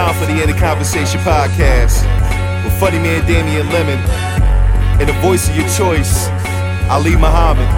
time for the End of Conversation podcast with funny man Damian Lemon and the voice of your choice, Ali Muhammad.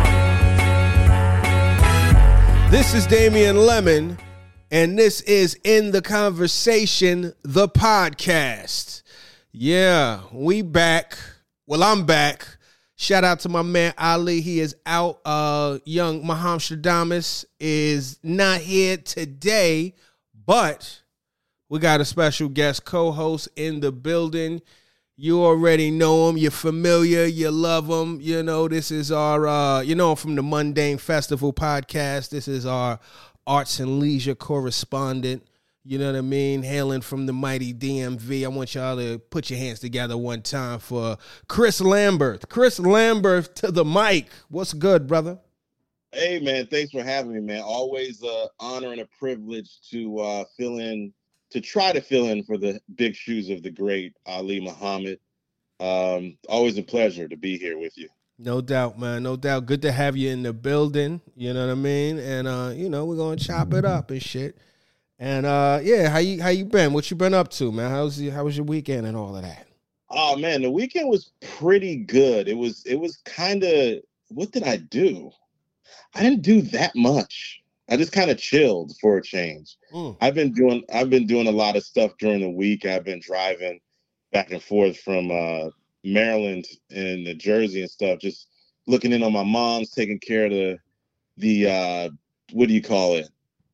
This is Damian Lemon, and this is In the Conversation, the podcast. Yeah, we back. Well, I'm back. Shout out to my man Ali. He is out. Young Maham Shadamis is not here today, but we got a special guest co-host in the building. You already know him. You're familiar. You love him. You know, this is our, from the Mundane Festival podcast. This is our arts and leisure correspondent. You know what I mean? Hailing from the mighty DMV. I want y'all to put your hands together one time for Chris Lambert. Chris Lambert to the mic. What's good, brother? Hey, man. Thanks for having me, man. Always an honor and a privilege to try to fill in for the big shoes of the great Ali Muhammad. Always a pleasure to be here with you. No doubt, man. No doubt. Good to have you in the building. You know what I mean? And, we're going to chop it up and shit. And how you been? What you been up to, man? How was your weekend and all of that? Oh man, the weekend was pretty good. It was kind of, what did I do? I didn't do that much. I just kind of chilled for a change. I've been doing a lot of stuff during the week. I've been driving back and forth from Maryland and New Jersey and stuff, just looking in on my mom's, taking care of the what do you call it?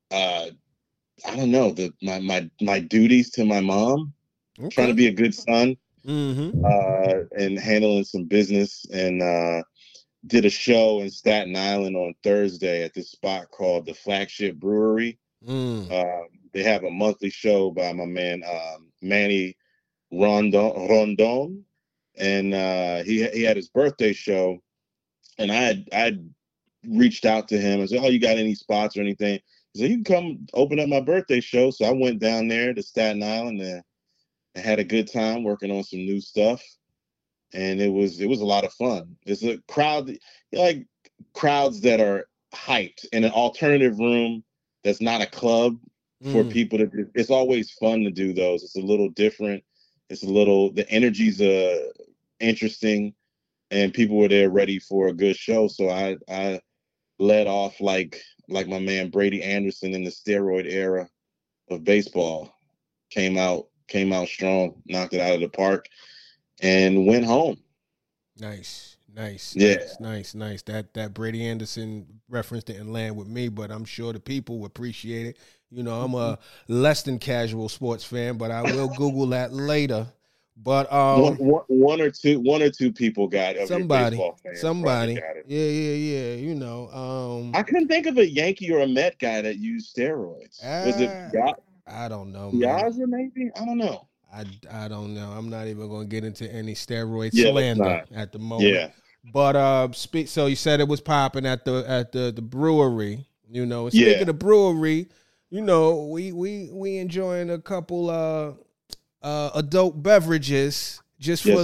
I don't know, my duties to my mom, trying to be a good son, and handling some business, and did a show in Staten Island on Thursday at this spot called the Flagship Brewery. They have a monthly show by my man Manny Rondon, and he had his birthday show, and I reached out to him and said, "Oh, you got any spots or anything?" So you can come open up my birthday show. So I went down there to Staten Island and had a good time working on some new stuff. And it was a lot of fun. It's a crowd, like crowds that are hyped in an alternative room that's not a club for people to do. It's always fun to do those. It's a little different. The energy's interesting, and people were there ready for a good show. So I led off like my man Brady Anderson in the steroid era of baseball. Came out strong, knocked it out of the park, and went home. Nice. Yeah. Nice. That Brady Anderson reference didn't land with me, but I'm sure the people will appreciate it. You know, I'm a less than casual sports fan, but I will Google that later. But one or two people got of somebody, your baseball fans somebody, got it. Yeah. You know, I couldn't think of a Yankee or a Met guy that used steroids. Was it? I don't know. Piazza, maybe? I don't know. I don't know. I'm not even going to get into any steroid slander at the moment. Yeah. But so you said it was popping at the brewery. You know, speaking of brewery, you know, we enjoying a couple adult beverages just for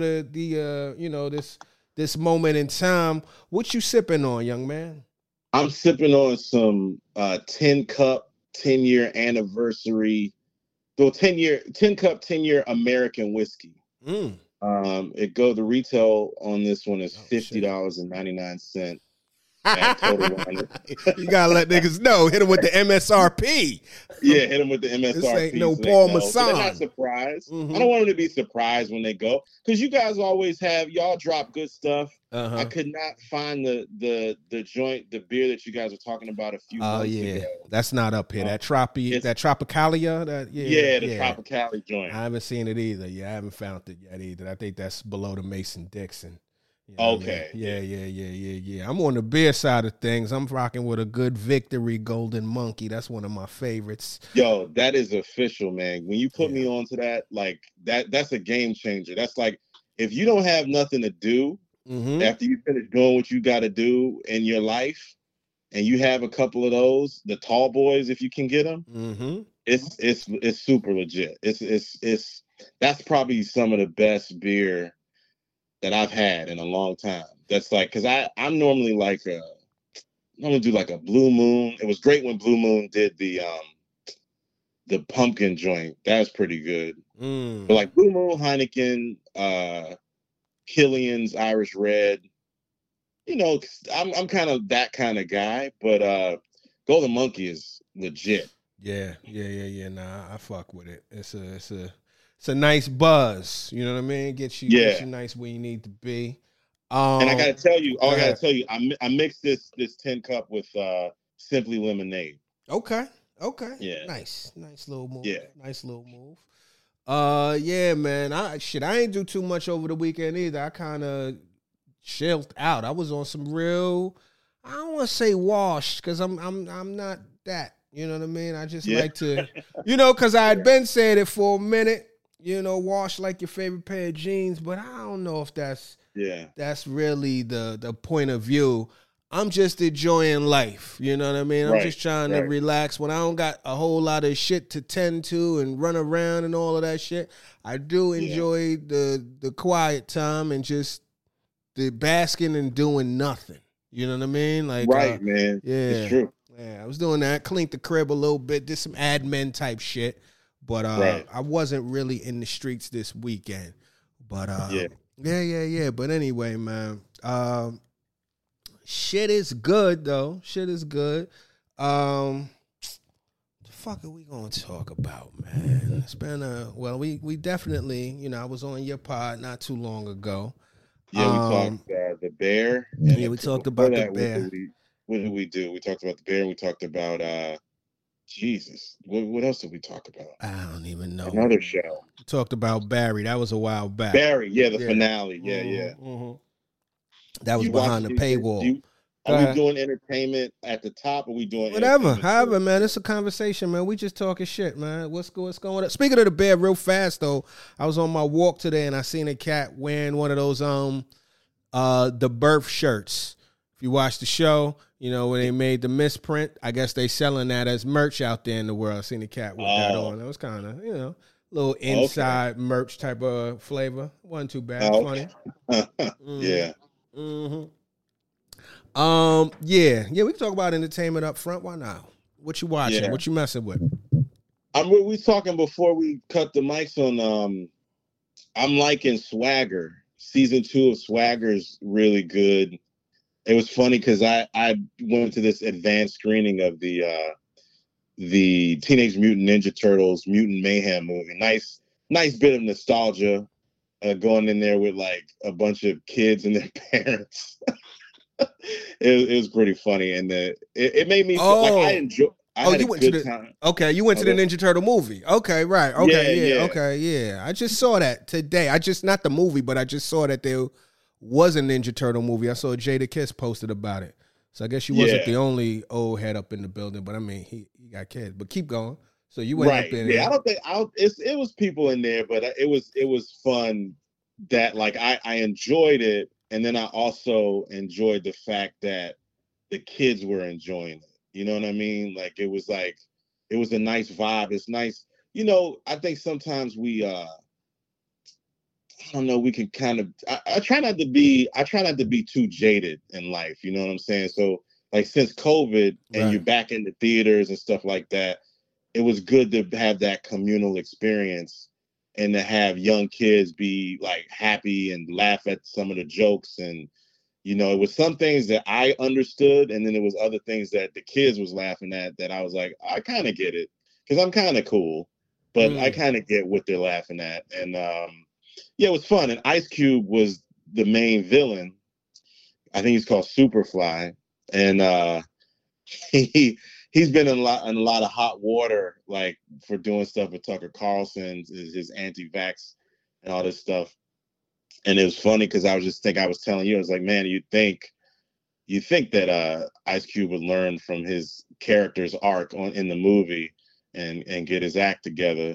this moment in time. What you sipping on, young man? I'm sipping on some 10 cup 10-year anniversary, 10 cup 10-year American whiskey. The retail on this one is $50.99 at Total Wine. You gotta let niggas know. Hit them with the MSRP. Yeah, hit them with the MSRP. This ain't no Paul Masson. They're not surprised. I don't want them to be surprised when they go, because you guys always have, y'all drop good stuff. I could not find the joint, the beer that you guys were talking about a few months ago. That's not up here. That Tropicalia. The Tropicalia joint. I haven't seen it either. Yeah, I haven't found it yet either. I think that's below the Mason-Dixon. You know okay. Yeah. I'm on the beer side of things. I'm rocking with a good Victory Golden Monkey. That's one of my favorites. Yo, that is official, man. When you put me onto that, like that's a game changer. That's like, if you don't have nothing to do after you finish doing what you got to do in your life, and you have a couple of those, the tall boys, if you can get them, it's super legit. It's that's probably some of the best beer that I've had in a long time. That's like, because I'm normally like I'm gonna do like a Blue Moon. It was great when Blue Moon did the the pumpkin joint. That's pretty good. Mm. But like Blue Moon, Heineken, Killian's Irish Red. You know, I'm kind of that kind of guy, but Golden Monkey is legit. Yeah. Nah, I fuck with it. It's a nice buzz. You know what I mean? Gets you nice where you need to be. And I gotta tell you, I mixed this 10 cup with Simply Lemonade. Okay. Yeah. Nice little move. Yeah. Nice little move. Yeah, man. I ain't do too much over the weekend either. I kind of chilled out. I was on some real, I don't want to say washed, because I'm not that. You know what I mean? I just like to, because I had been saying it for a minute. Wash like your favorite pair of jeans, but I don't know if that's really the point of view. I'm just enjoying life. You know what I mean? I'm just trying to relax. When I don't got a whole lot of shit to tend to and run around and all of that shit, I do enjoy the quiet time and just the basking and doing nothing. You know what I mean? Like, man. Yeah. It's true. Yeah, I was doing that. Cleaned the crib a little bit, did some admin type shit. But I wasn't really in the streets this weekend. But yeah. But anyway, man. Shit is good though. Shit is good. The fuck are we gonna talk about, man? It's been we definitely, I was on your pod not too long ago. Yeah, we talked about the bear. Yeah, we talked about the bear. What did we do? We talked about the bear and we talked about Jesus. What else did we talk about? I don't even know. Another show. We talked about Barry. That was a while back. Barry, the finale. Yeah. Mm-hmm. That was behind the paywall. Are we doing entertainment at the top? Or are we doing whatever? However, man, it's a conversation, man. We just talking shit, man. What's going on? Speaking of the bear, real fast though, I was on my walk today and I seen a cat wearing one of those the birth shirts. If you watch the show, when they made the misprint, I guess they selling that as merch out there in the world. I seen the cat with that on. It was kind of, little inside merch type of flavor. Wasn't too bad. Funny. Yeah. Mm-hmm. Yeah, we can talk about entertainment up front. Why not? What you watching? Yeah. What you messing with? We talking before we cut the mics on. I'm liking Swagger. Season 2 of Swagger is really good. It was funny because I went to this advanced screening of the Teenage Mutant Ninja Turtles Mutant Mayhem movie. Nice bit of nostalgia going in there with like a bunch of kids and their parents. It was pretty funny, and it made me feel like I enjoy. I had a good time. Okay, you went to the Ninja Turtle movie. Okay, right. Okay, yeah. Okay, yeah. I just saw that today. Not the movie, but I just saw that there was a Ninja Turtle movie. I saw Jadakiss posted about it. So I guess you wasn't the only old head up in the building, but I mean, he got kids. But keep going. So you went up in there. I don't think it was people in there, but it was fun that like I enjoyed it, and then I also enjoyed the fact that the kids were enjoying it. You know what I mean? Like it was a nice vibe. It's nice. I think sometimes we I don't know, we can kind of I try not to be too jaded in life, you know what I'm saying? So like since COVID and you're back in the theaters and stuff like that, it was good to have that communal experience and to have young kids be like happy and laugh at some of the jokes. And it was some things that I understood, and then it was other things that the kids was laughing at that I was like, I kind of get it because I'm kind of cool, but I kind of get what they're laughing at. And it was fun. And Ice Cube was the main villain. I think he's called Superfly, and he's been in a lot of hot water, like for doing stuff with Tucker Carlson, his anti-vax and all this stuff. And it was funny because I was telling you, I was like, man, you think that Ice Cube would learn from his character's arc in the movie and get his act together.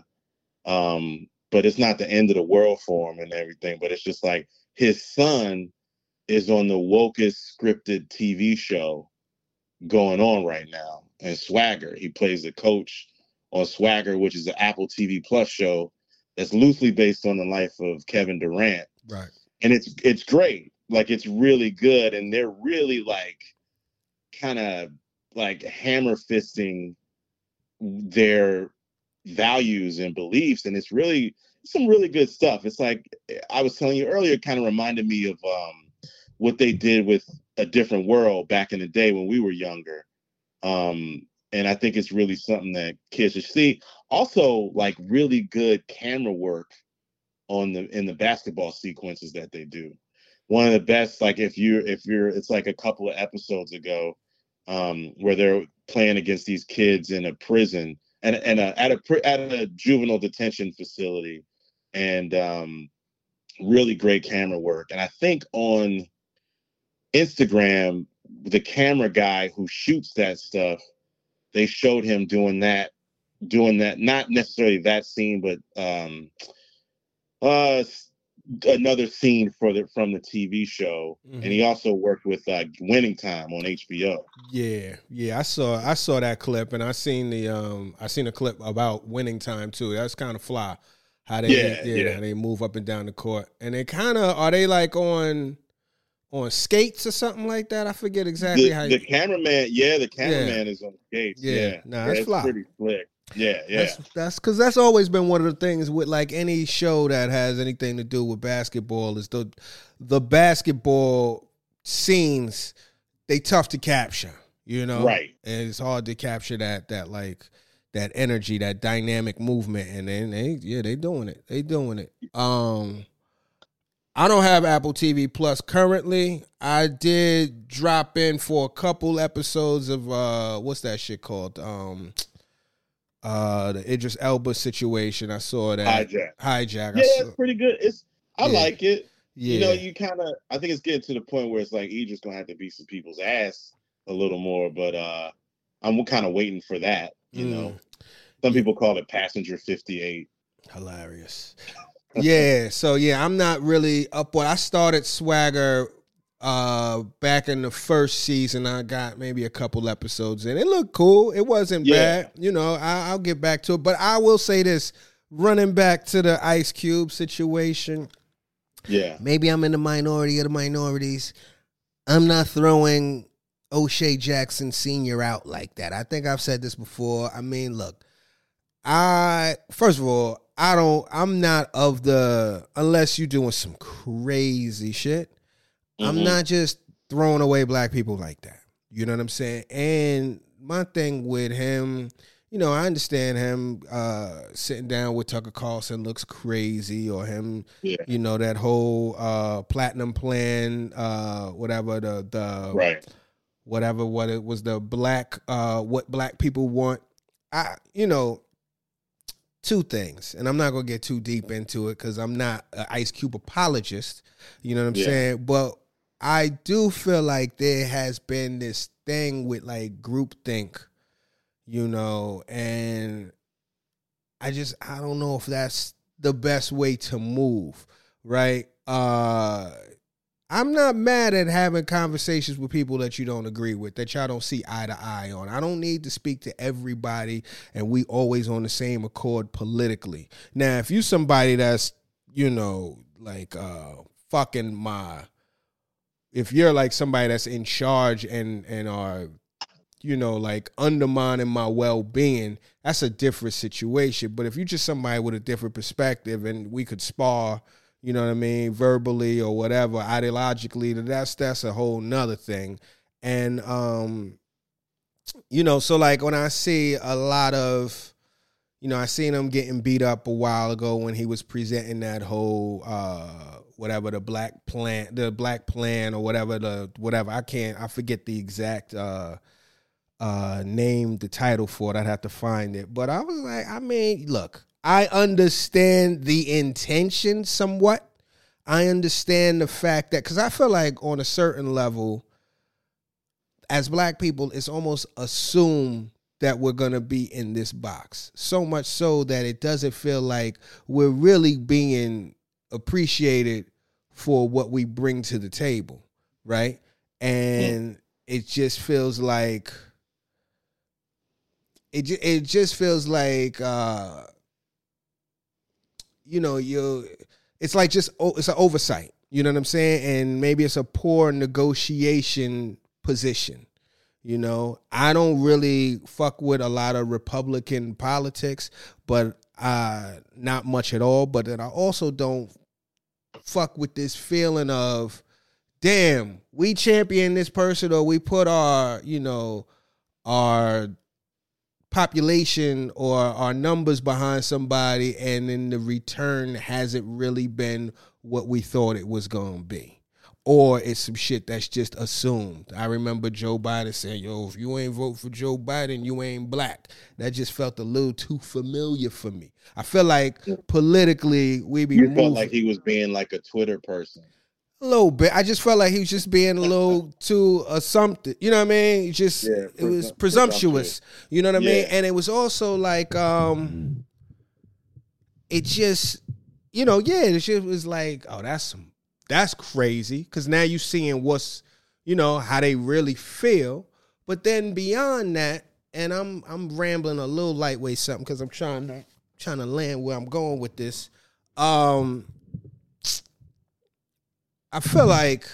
But it's not the end of the world for him and everything. But it's just like his son is on the wokest scripted TV show going on right now. And Swagger, he plays the coach on Swagger, which is an Apple TV Plus show that's loosely based on the life of Kevin Durant. Right. And it's great. Like it's really good. And they're really like kind of like hammer fisting their values and beliefs, and it's really some really good stuff. It's like I was telling you earlier, it kind of reminded me of what they did with A Different World back in the day when we were younger. And I think it's really something that kids should see. Also, like really good camera work in the basketball sequences that they do. One of the best, like if you're, it's like a couple of episodes ago, where they're playing against these kids in a prison and at a juvenile detention facility, and really great camera work. And I think on Instagram, the camera guy who shoots that stuff, they showed him doing that, not necessarily that scene, but another scene from the TV show. Mm-hmm. And he also worked with Winning Time on HBO. Yeah, I saw that clip, and I seen a clip about Winning Time too. That's kind of fly. How they they move up and down the court, and they kind of are they like on skates or something like that? I forget exactly how. The cameraman is on skates. Yeah, that's fly. Pretty slick. Yeah. That's because that's always been one of the things with like any show that has anything to do with basketball is the basketball scenes. They tough to capture, right? And it's hard to capture that energy, that dynamic movement, and then they doing it. They doing it. I don't have Apple TV Plus currently. I did drop in for a couple episodes of what's that shit called? The Idris Elba situation. I saw that. Hijack. Yeah, it's pretty good. I like it. Yeah. You kind of, I think it's getting to the point where it's like Idris gonna have to beat some people's ass a little more, but I'm kind of waiting for that. Some people call it Passenger 58. Hilarious. Yeah, so I'm not really up. I started Swagger back in the first season. I got maybe a couple episodes in. It looked cool. It wasn't bad. I'll get back to it. But I will say this, running back to the Ice Cube situation. Yeah. Maybe I'm in the minority of the minorities. I'm not throwing O'Shea Jackson Sr. out like that. I think I've said this before. I mean, look, first of all, I'm not of the, unless you're doing some crazy shit, mm-hmm. I'm not just throwing away black people like that. You know what I'm saying? And my thing with him, I understand him sitting down with Tucker Carlson looks crazy, or him, that whole platinum plan, whatever the right, whatever what it was, the black what black people want. Two things, and I'm not going to get too deep into it because I'm not an Ice Cube apologist, you know what I'm saying? But I do feel like there has been this thing with like groupthink, and I don't know if that's the best way to move, right? I'm not mad at having conversations with people that you don't agree with, that y'all don't see eye to eye on. I don't need to speak to everybody and we always on the same accord politically. Now, if you somebody that's, like if you're like somebody that's in charge and are, like undermining my well-being, that's a different situation. But if you're just somebody with a different perspective and we could spar, you know what I mean, verbally or whatever, ideologically, that's a whole nother thing. And, so like when I see a lot of, I seen him getting beat up a while ago when he was presenting that whole, whatever, the black plan or whatever, I forget the exact name, the title for it. I'd have to find it. But I was like, look, I understand the intention somewhat. I understand the fact that, because I feel like on a certain level, as black people, it's almost assumed that we're going to be in this box. So much so that it doesn't feel like we're really being appreciated for what we bring to the table, right? And it just feels like, it just feels like, it's like it's an oversight, you know what I'm saying? And maybe it's a poor negotiation position, You know, I don't really fuck with a lot of Republican politics, but not much at all. But then I also don't fuck with this feeling of, damn, we champion this person, or we put our, you know, our population or our numbers behind somebody, and then the return hasn't really been what we thought it was going to be. Or it's some shit that's just assumed. I remember Joe Biden saying, yo, if you ain't vote for Joe Biden, you ain't black. That just felt a little too familiar for me. I feel like politically we be You felt like he was being like a Twitter person. A little bit. I just felt like he was just being a little too assumptive. You know what I mean? Just it was presumptuous. You know what I mean? And it was also like it just, you know, it just was like, oh, that's crazy, because now you're seeing what's, you know, how they really feel. But then beyond that, and I'm rambling a little lightweight something because I'm trying to land where I'm going with this. I feel like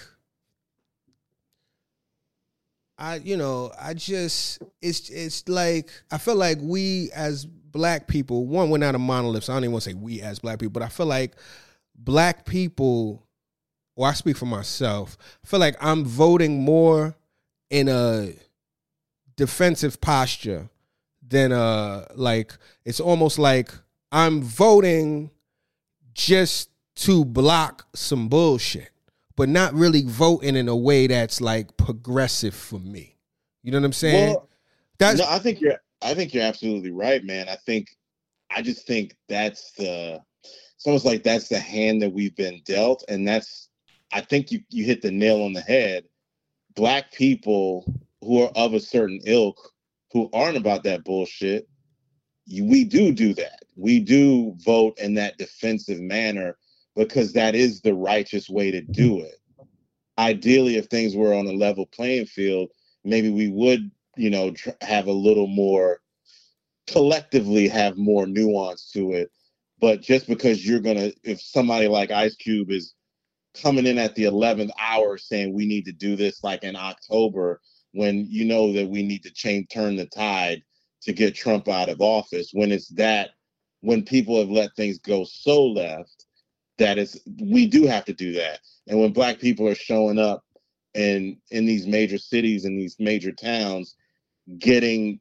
it's like, I feel like we as black people, we're not a monolith, so I don't even want to say we as black people, but I feel like black people, or I speak for myself, I feel like I'm voting more in a defensive posture than like, it's almost like I'm voting just to block some bullshit, but not really voting in a way that's like progressive for me. You know what I'm saying? Well, no, I think you're absolutely right, man. I just think it's almost like that's the hand that we've been dealt, and I think you hit the nail on the head. Black people who are of a certain ilk, who aren't about that bullshit, we do that. We do vote in that defensive manner because that is the righteous way to do it. Ideally, if things were on a level playing field, maybe we would, you know, have a little more, collectively have more nuance to it. But just because if somebody like Ice Cube is coming in at the 11th hour saying we need to do this like in October, when you know that we need to turn the tide to get Trump out of office, when people have let things go so left, we do have to do that. And when black people are showing up in these major cities and these major towns, turning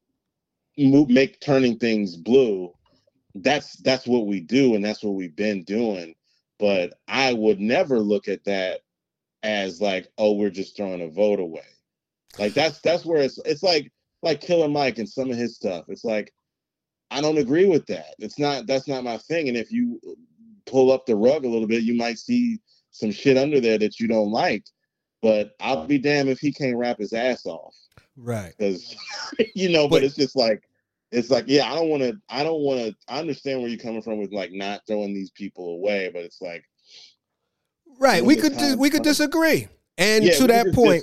things blue, that's what we do, and that's what we've been doing. But I would never look at that as like, oh, we're just throwing a vote away. Like that's where it's like Killer Mike and some of his stuff. It's like, I don't agree with that. That's not my thing. And if you pull up the rug a little bit, you might see some shit under there that you don't like. But I'll be damned if he can't rap his ass off. Right. Because you know, but it's just like, yeah, I understand where you're coming from with like not throwing these people away, but it's like, right, we could disagree. And to that point,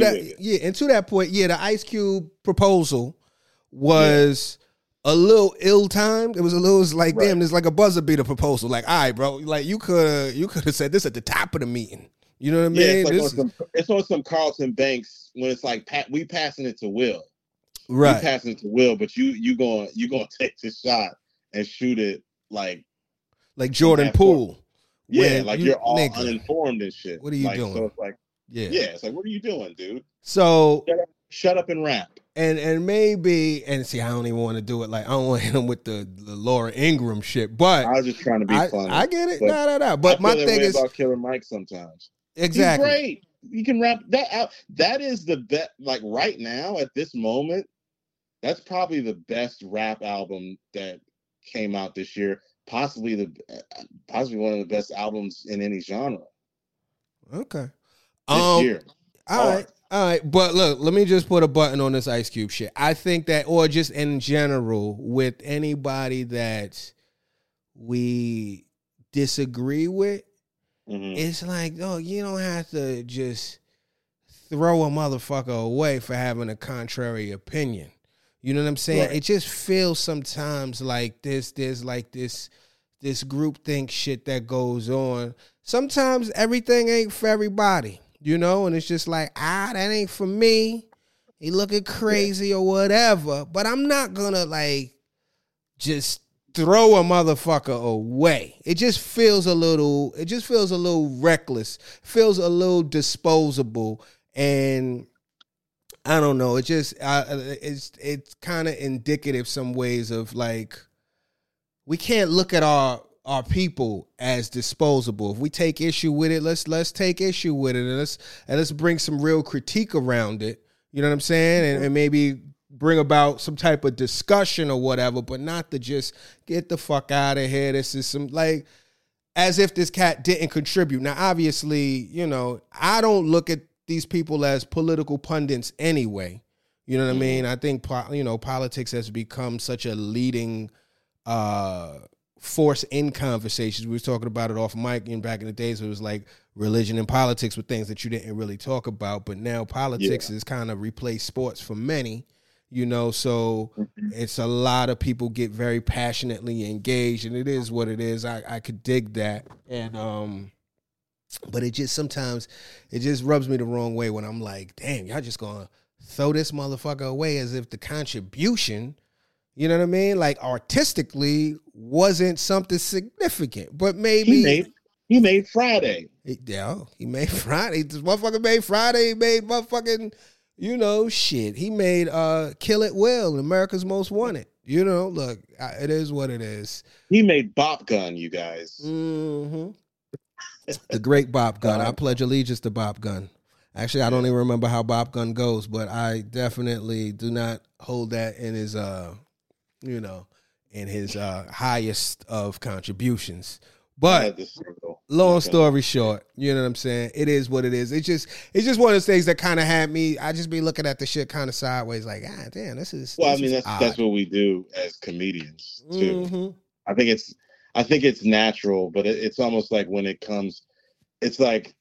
the Ice Cube proposal was a little ill-timed. It was like, damn, there's like a buzzer beater proposal. Like, all right, bro, like you could have said this at the top of the meeting. You know what I mean? It's on some Carlton Banks when it's like we passing it to Will. Right. You passing it to Will, but you going to take this shot and shoot it like Jordan Poole. Yeah, like you're all uninformed and shit. What are you doing? So it's like, it's like, what are you doing, dude? So shut up and rap. And maybe, and see, I don't even want to do it. Like, I don't want to hit him with the Laura Ingraham shit. But I was just trying to be funny. I get it. No. But my thing is about Killer Mike sometimes. Exactly. He's great. You can rap that out. That is the best. Like right now, at this moment, that's probably the best rap album that came out this year. Possibly one of the best albums in any genre. Okay. This year. All right. But look, let me just put a button on this Ice Cube shit. I think that, or just in general, with anybody that we disagree with, it's like, oh, you don't have to just throw a motherfucker away for having a contrary opinion. You know what I'm saying? Right. It just feels sometimes like there's like this groupthink shit that goes on. Sometimes everything ain't for everybody, you know, and it's just like, that ain't for me. he looking crazy or whatever, but I'm not gonna like just throw a motherfucker away. It just feels a little reckless, feels a little disposable, and I don't know. It just it's kind of indicative some ways of like we can't look at our people as disposable. If we take issue with it, let's take issue with it, and let's bring some real critique around it. You know what I'm saying? And maybe bring about some type of discussion or whatever, but not to just get the fuck out of here. This is some like as if this cat didn't contribute. Now, obviously, you know, I don't look at these people as political pundits anyway. You know what I mean? I think, you know, politics has become such a leading force in conversations. We were talking about it off mic and back in the days. It was like religion and politics were things that you didn't really talk about. But now politics has kind of replaced sports for many, you know, so it's a lot of people get very passionately engaged, and it is what it is. I could dig that. And, but it just sometimes it just rubs me the wrong way when I'm like, damn, y'all just gonna throw this motherfucker away as if the contribution, you know what I mean, like artistically wasn't something significant. But maybe he made Friday. He made Friday. This motherfucker made Friday. He made motherfucking, you know, shit. He made Kill It Will, America's Most Wanted. You know, look, it is what it is. He made Bop Gun, you guys. Mm-hmm. The great Bop Gun. I pledge allegiance to Bop Gun. Actually, I don't even remember how Bop Gun goes, but I definitely do not hold that in his, you know, in his highest of contributions. But long story short, you know what I'm saying? It is what it is. It's just one of those things that kind of had me. I just be looking at the shit kind of sideways, like, ah, damn, this is. Well, I mean, that's what we do as comedians too. Mm-hmm. I think it's natural, but it's almost like when it comes, it's like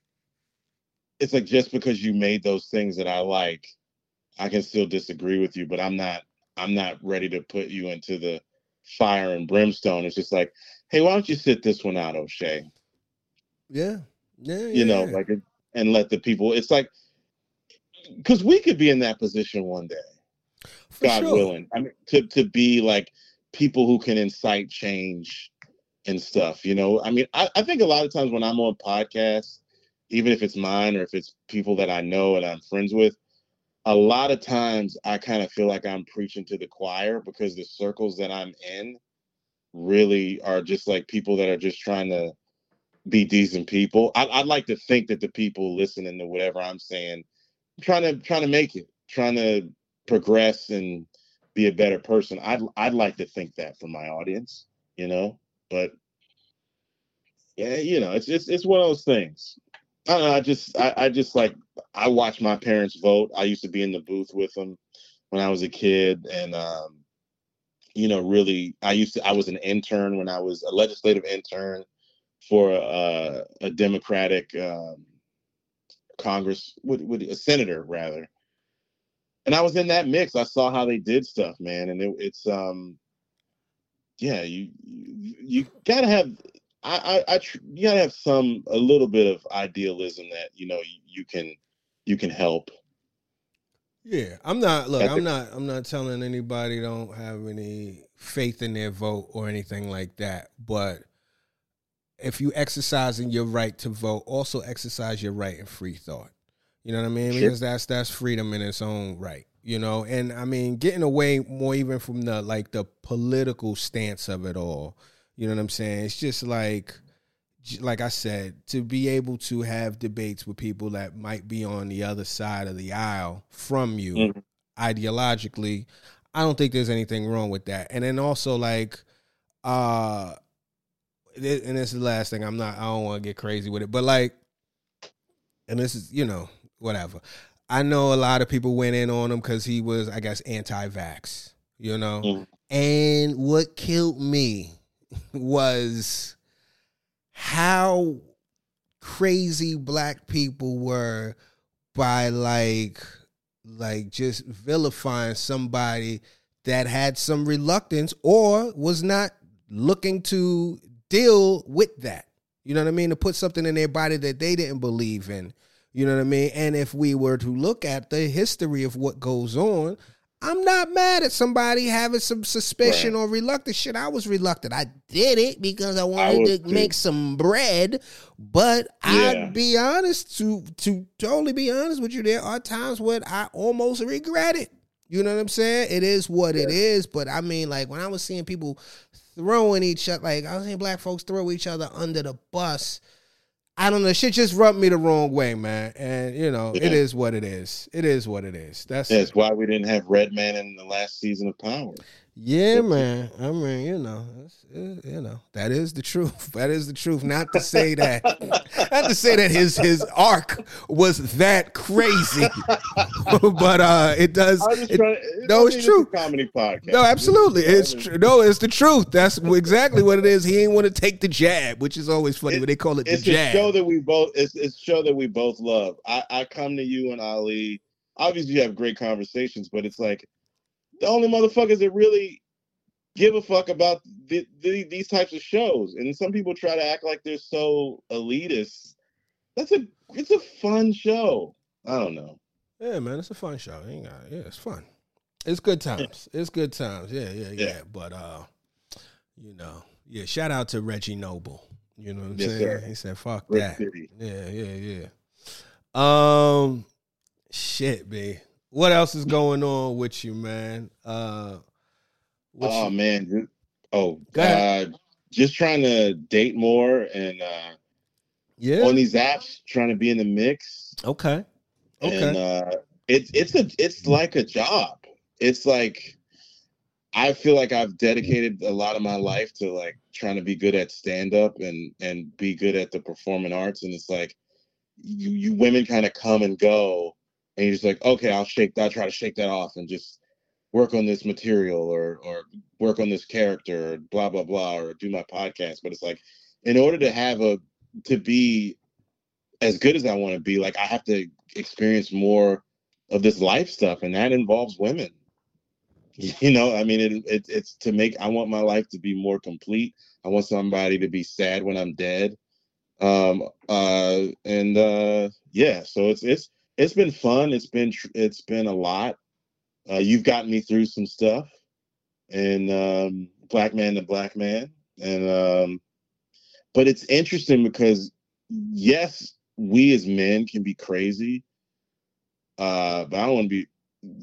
just because you made those things that I like, I can still disagree with you, but I'm not ready to put you into the fire and brimstone. It's just like, hey, why don't you sit this one out, O'Shea? Yeah. You know, like, and let the people. It's like, because we could be in that position one day, God willing. I mean, to be like people who can incite change and stuff. You know, I mean, I think a lot of times when I'm on podcasts, even if it's mine or if it's people that I know and I'm friends with, a lot of times I kind of feel like I'm preaching to the choir because the circles that I'm in really are just like people that are just trying to be decent people. I'd like to think that the people listening to whatever I'm saying, trying to make it, trying to progress and be a better person. I'd like to think that for my audience, you know, but yeah, you know, it's one of those things. I don't know. I just like, I watch my parents vote. I used to be in the booth with them when I was a kid. And, you know, really, I was an intern when I was a legislative intern for a Democratic Congress, a senator rather. And I was in that mix. I saw how they did stuff, man. And it's yeah, you gotta have, you gotta have a little bit of idealism that, you know, you can help. Yeah, I'm not telling anybody don't have any faith in their vote or anything like that. But if you exercising your right to vote, also exercise your right in free thought. You know what I mean? Sure. Because that's freedom in its own right. You know, and I mean, getting away more even from the political stance of it all. You know what I'm saying? It's just like I said, to be able to have debates with people that might be on the other side of the aisle from you ideologically, I don't think there's anything wrong with that. And then also like, and this is the last thing, I don't want to get crazy with it, but like, and this is, you know, whatever. I know a lot of people went in on him because he was, I guess, anti-vax, you know? And what killed me was how crazy black people were by like just vilifying somebody that had some reluctance or was not looking to deal with that. You know what I mean? To put something in their body that they didn't believe in. You know what I mean? And if we were to look at the history of what goes on, I'm not mad at somebody having some suspicion or reluctance. Shit, I was reluctant. I did it because I wanted to make some bread. But I'd be honest, to totally be honest with you, there are times when I almost regret it. You know what I'm saying? It is what it is. But I mean, like, when I was seeing people throwing each other, like, I was seeing black folks throw each other under the bus, I don't know. Shit just rubbed me the wrong way, man. And, you know, it is what it is. It is what it is. That's why we didn't have Redman in the last season of Power. Yeah, man. I mean, you know, that is the truth. That is the truth. Not to say that, his arc was that crazy, but it does. It's true. It's a comedy podcast. No, absolutely, it's true. No, it's the truth. That's exactly what it is. He ain't want to take the jab, which is always funny when they call it the jab. It's a show that we both. It's a show that we both love. I come to you and Ali. Obviously, you have great conversations, but it's like, the only motherfuckers that really give a fuck about these types of shows. And some people try to act like they're so elitist. It's a fun show. I don't know. Yeah, man, it's a fun show. It's fun. It's good times. It's good times. Yeah. But you know, shout out to Reggie Noble. You know what I'm saying? Sir. He said, "Fuck Rick that." City. Yeah. Shit, B. What else is going on with you, man? Man. Just trying to date more and on these apps, trying to be in the mix. Okay. And it's like a job. It's like, I feel like I've dedicated a lot of my life to like trying to be good at stand-up and be good at the performing arts. And it's like, you women kind of come and go. And you're just like, okay, I'll try to shake that off and just work on this material or work on this character, or blah, blah, blah, or do my podcast. But it's like, in order to be as good as I want to be, like, I have to experience more of this life stuff. And that involves women. You know, I mean, it's to make, I want my life to be more complete. I want somebody to be sad when I'm dead. So it's been fun. It's been a lot. You've gotten me through some stuff, and Black Man to Black Man, and but it's interesting because yes, we as men can be crazy, but I don't want to be.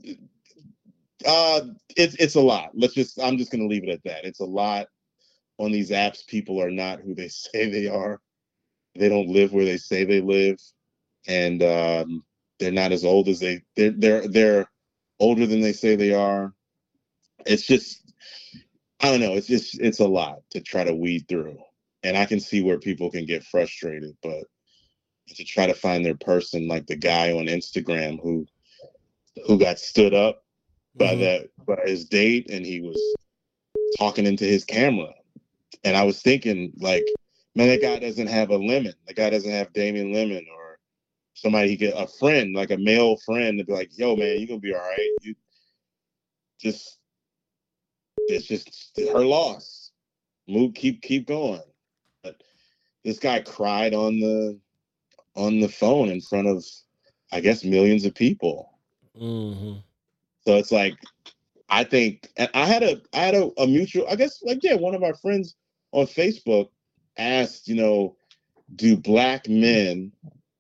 It's a lot. I'm just gonna leave it at that. It's a lot on these apps. People are not who they say they are. They don't live where they say they live, and they're not as old as they're older than they say they are. It's just, I don't know. It's a lot to try to weed through, and I can see where people can get frustrated, but to try to find their person, like the guy on Instagram who got stood up by his date, and he was talking into his camera, and I was thinking, like, man, that guy doesn't have a Lemon. The guy doesn't have Damian Lemon or somebody a friend, like a male friend, to be like, yo, man, you're gonna be all right. It's just her loss. Keep going. But this guy cried on the phone in front of, I guess, millions of people. Mm-hmm. So it's like, I think, and I had a mutual, I guess, like, one of our friends on Facebook asked, do black men,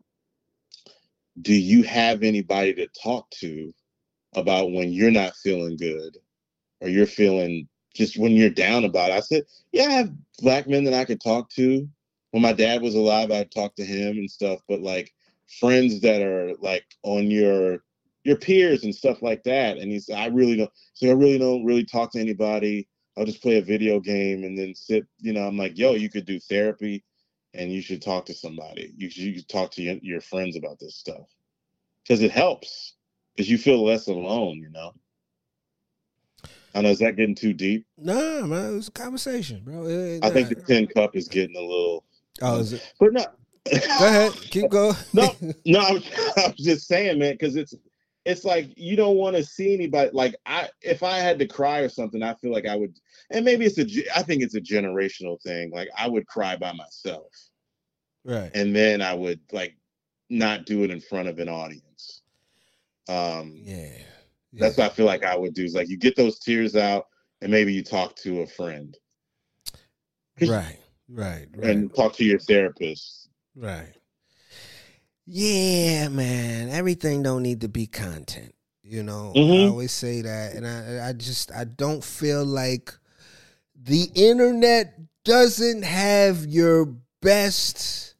do you have anybody to talk to about when you're not feeling good or you're feeling just when you're down about it? I said, yeah, I have black men that I could talk to. When my dad was alive, I'd talk to him and stuff, but like friends that are like on your peers and stuff like that. And he said, I really don't really talk to anybody. I'll just play a video game and then sit, I'm like, yo, you could do therapy and you should talk to somebody. You should talk to your friends about this stuff because it helps, because you feel less alone, I know, is that getting too deep? Nah, man, it was a conversation, bro. I think the 10 cup is getting a little. Oh, is it? But no. Go ahead, keep going. No, I was just saying, man, because it's like you don't want to see anybody. Like if I had to cry or something, I feel like I would, and maybe I think it's a generational thing. Like I would cry by myself, right? And then I would like not do it in front of an audience. Yeah. That's what I feel like I would do. Is like you get those tears out and maybe you talk to a friend. Right. And talk to your therapist. Right. Yeah, man. Everything don't need to be content. You know, I always say that. And I don't feel like the internet doesn't have your best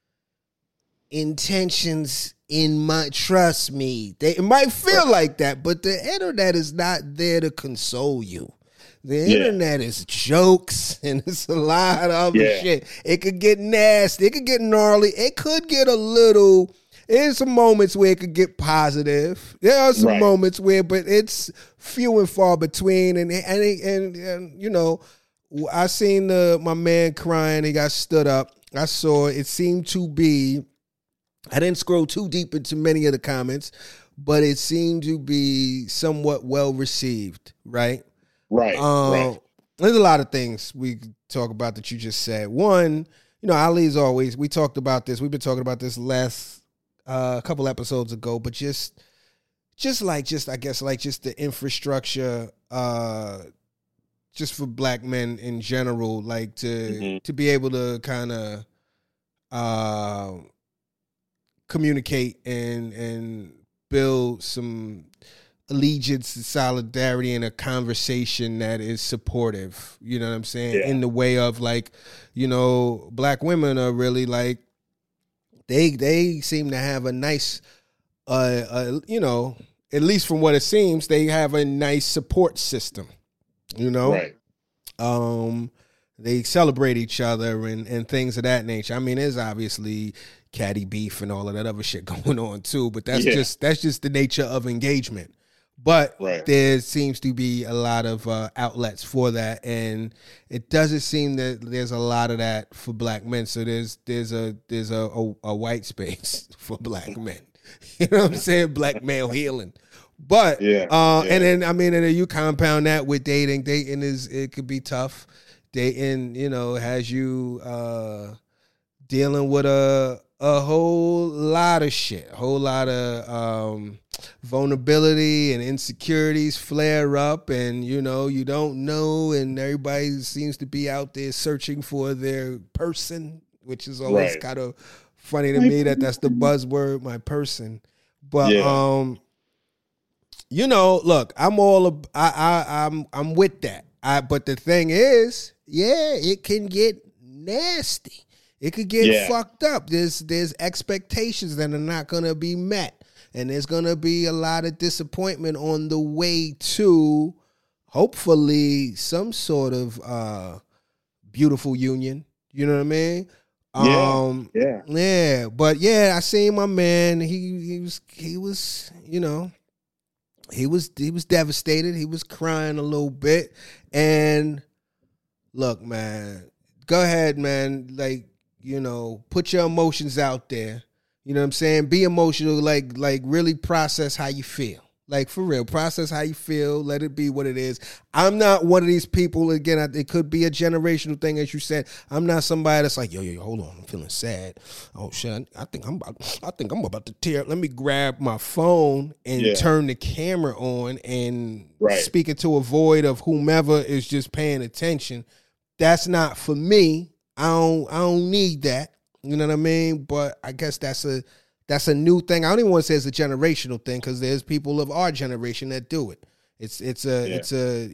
intentions in mind. Trust me. It might feel like that, but the internet is not there to console you. The internet is jokes, and it's a lot of other shit. It could get nasty. It could get gnarly. It could get a little... There's some moments where it could get positive. There are some moments where, but it's few and far between. And you know, I seen my man crying. He got stood up. I saw it seemed to be... I didn't scroll too deep into many of the comments, but it seemed to be somewhat well received, right? Right. There's a lot of things we talk about that you just said. One, you know, Ali's always, we talked about this. We've been talking about this last couple episodes ago, but just the infrastructure, just for black men in general, like to be able to kind of communicate and build some allegiance and solidarity in a conversation that is supportive, you know what I'm saying? In the way of, like, you know, black women are really like, they seem to have a nice, you know, at least from what it seems, they have a nice support system, you know? Right. They celebrate each other and things of that nature. I mean, there's obviously catty beef and all of that other shit going on too, but that's just the nature of engagement. But there seems to be a lot of outlets for that, and it doesn't seem that there's a lot of that for black men. So there's a white space for black men. You know what I'm saying? Black male healing. But and then and then you compound that with dating. Dating it could be tough. Dating, you know, has you dealing with a whole lot of shit, a whole lot of vulnerability and insecurities flare up, and you know, you don't know, and everybody seems to be out there searching for their person, which is always kind of funny to me that's the buzzword, my person. But you know, look, I'm with that. But the thing is, it can get nasty. It could get fucked up. There's expectations that are not going to be met. And there's going to be a lot of disappointment on the way to, hopefully, some sort of beautiful union. You know what I mean? Yeah. But I seen my man. He was, you know, he was devastated. He was crying a little bit. And look, man, go ahead, man. Like, you know, put your emotions out there. You know what I'm saying? Be emotional, like really process how you feel. Like, for real, process how you feel. Let it be what it is. I'm not one of these people, again, it could be a generational thing, as you said. I'm not somebody that's like, yo, hold on, I'm feeling sad. Oh, shit, I think I'm about to tear. Let me grab my phone and turn the camera on and speak into a void of whomever is just paying attention. That's not for me. I don't need that. You know what I mean? But I guess that's a new thing. I don't even want to say it's a generational thing, because there's people of our generation that do it. It's a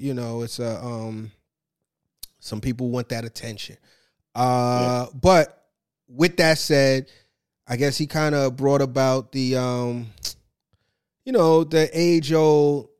some people want that attention. But with that said, I guess he kind of brought about the the age old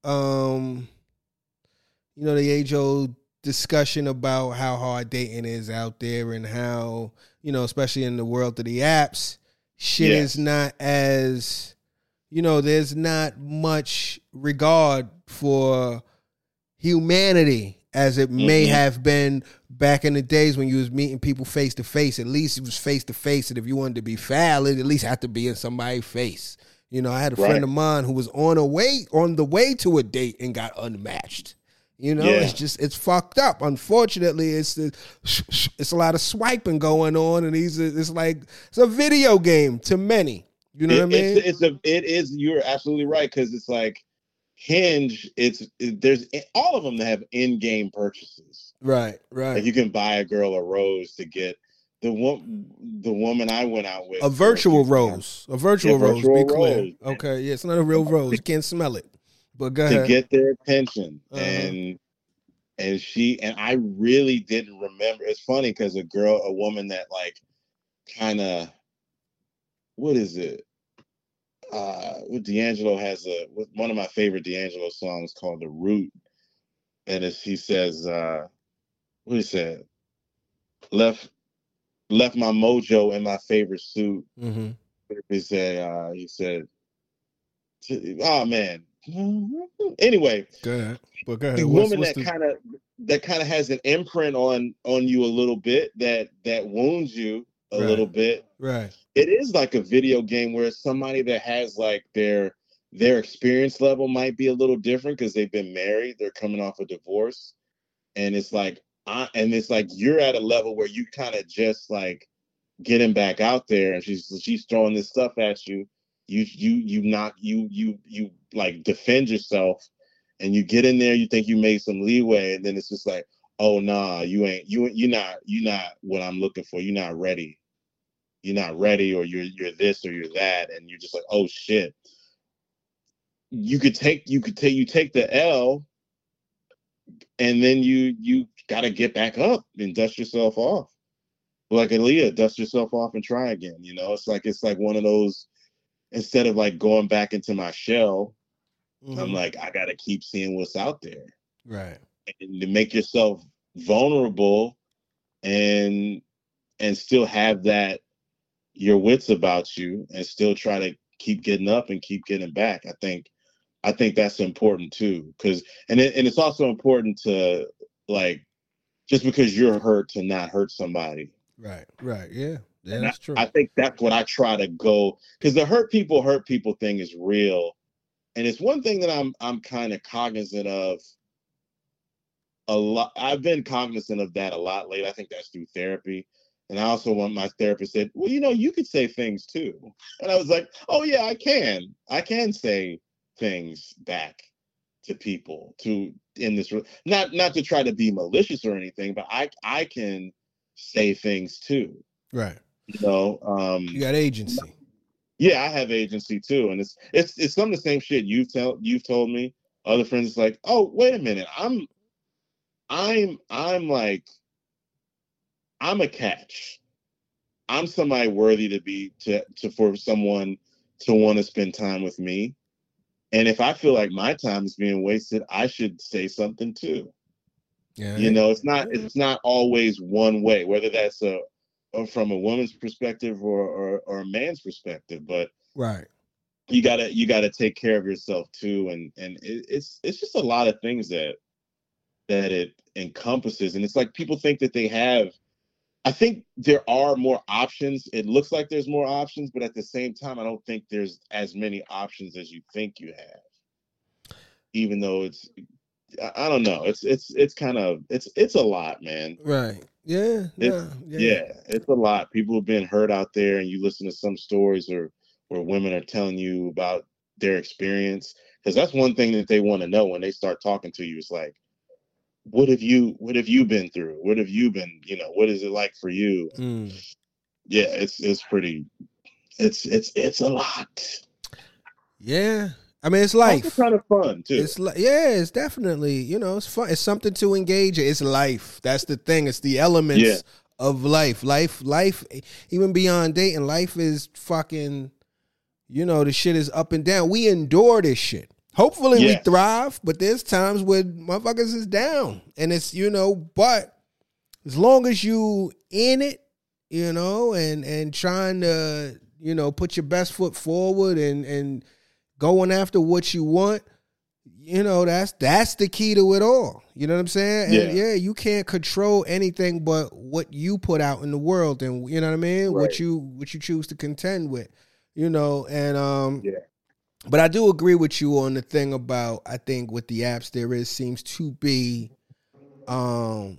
discussion about how hard dating is out there, and how, you know, especially in the world of the apps, shit is not as, you know, there's not much regard for humanity as it may have been back in the days when you was meeting people face to face. At least it was face to face, and if you wanted to be foul, it at least had to be in somebody's face. You know, I had a friend of mine who was on the way to a date and got unmatched. You know, it's fucked up. Unfortunately, it's a lot of swiping going on, and it's like it's a video game to many. You know what I mean? It is. You're absolutely right, because it's like Hinge. There's all of them that have in-game purchases. Right. Like you can buy a girl a rose to get the woman I went out with. A virtual rose. A virtual rose. Be clear. Rose. Okay. Yeah, it's not a real rose. You can't smell it. But go ahead. To get their attention, and I really didn't remember. It's funny because a woman that like kind of. What is it? D'Angelo has one of my favorite D'Angelo songs called "The Root," and he says, "What he said? Left my mojo in my favorite suit." Mm-hmm. He said, "Oh man." Anyway, go ahead. The woman that kind of has an imprint on you a little bit that wounds you a little bit. Right. It is like a video game where somebody that has like their experience level might be a little different because they've been married, they're coming off a divorce, and it's like you're at a level where you kind of just like getting back out there, and she's throwing this stuff at you. You like defend yourself, and you get in there. You think you made some leeway, and then it's just like, oh nah, you're not what I'm looking for. You're not ready. You're not ready, or you're this or you're that, and you're just like, oh shit. You take the L, and then you got to get back up and dust yourself off. Like Aaliyah, dust yourself off and try again. You know, it's like one of those. Instead of like going back into my shell, I'm like, I got to keep seeing what's out there. Right. And to make yourself vulnerable and still have that your wits about you and still try to keep getting up and keep getting back. I think that's important too, because it's also important to like, just because you're hurt, to not hurt somebody. Right. Yeah, that's true. I think that's what I try to go, because the hurt people thing is real, and it's one thing that I'm kind of cognizant of a lot. I've been cognizant of that a lot lately. I think that's through therapy. And I also want my therapist said, well, you could say things too. And I was like, oh yeah, I can say things back to people in this, not to try to be malicious or anything, but I can say things too. Right. You know, you got agency. Yeah, I have agency too. And it's some of the same shit you've told me. Other friends like, oh, wait a minute. I'm like, I'm a catch. I'm somebody worthy for someone to want to spend time with me. And if I feel like my time is being wasted, I should say something too. Yeah. You know, it's not always one way, whether that's from a woman's perspective or a man's perspective, but right. You gotta take care of yourself too. And it's just a lot of things that it encompasses. And it's like people think that they have, I think there are more options. It looks like there's more options, but at the same time, I don't think there's as many options as you think you have. Even though I don't know. It's kind of, it's a lot, man. Right. Yeah. Yeah. It's a lot. People have been hurt out there, and you listen to some stories where women are telling you about their experience. Because that's one thing that they want to know when they start talking to you. It's like, what have you been through? What have you been, what is it like for you? Yeah, it's pretty, it's a lot. Yeah. I mean, it's life. It's kind of fun too. It's definitely, it's fun. It's something to engage in. It's life. That's the thing. It's the elements of life. Life, even beyond dating, life is fucking, the shit is up and down. We endure this shit. Hopefully we thrive, but there's times where motherfuckers is down. And it's, but as long as you in it, and trying to, put your best foot forward and going after what you want, that's the key to it all. You know what I'm saying? And you can't control anything but what you put out in the world, and you know what I mean? Right. What you choose to contend with, and But I do agree with you on the thing about, I think with the apps seems to be the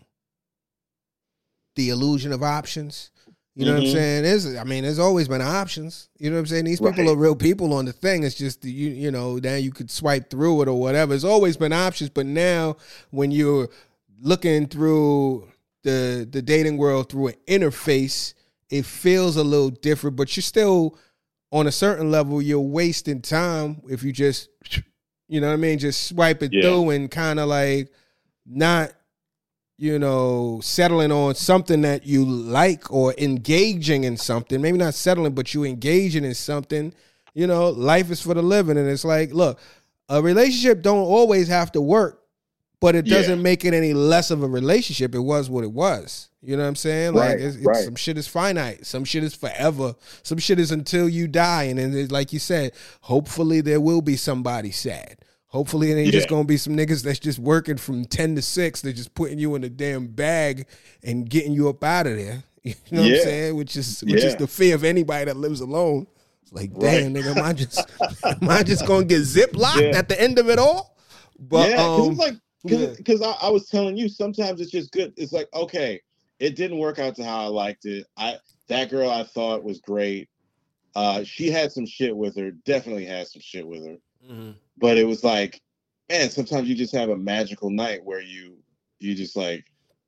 illusion of options. You know what I'm saying? There's always been options. You know what I'm saying? These people are real people on the thing. It's just, you know, now you could swipe through it or whatever. There's always been options. But now when you're looking through the dating world through an interface, it feels a little different, but you're still on a certain level, you're wasting time if you just, you know what I mean, just swipe it through and kind of like not, you know, settling on something that you like or engaging in something. Maybe not settling, but you engaging in something. You know, life is for the living. And it's like, look, a relationship don't always have to work, but it doesn't make it any less of a relationship. It was what it was. You know what I'm saying? Like, some shit is finite. Some shit is forever. Some shit is until you die. And then, like you said, hopefully there will be somebody sad. Hopefully it ain't just going to be some niggas that's just working from 10 to 6. They're just putting you in a damn bag and getting you up out of there. You know what I'm saying? Which is the fear of anybody that lives alone. It's like, damn, nigga, am I just going to get zip-locked at the end of it all? But, it's like, because I was telling you, sometimes it's just good. It's like, okay, it didn't work out to how I liked it. That girl I thought was great. She had some shit with her. Definitely had some shit with her. Mm-hmm. But it was like, man, sometimes you just have a magical night where you just like